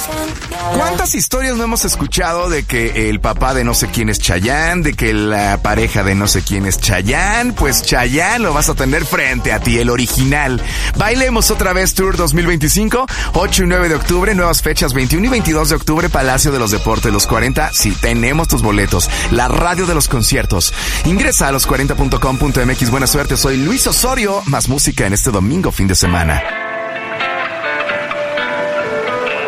¿Cuántas historias no hemos escuchado de que el papá de no sé quién es Chayanne, de que la pareja de no sé quién es Chayanne? Pues Chayanne lo vas a tener frente a ti, el original. Bailemos otra vez Tour 2025, 8 y 9 de octubre, nuevas fechas 21 y 22 de octubre, Palacio de los Deportes, los 40, sí, tenemos tus boletos, la radio de los conciertos. Ingresa a los40.com.mx, buena suerte, soy Luis Osorio, más música en este domingo fin de semana.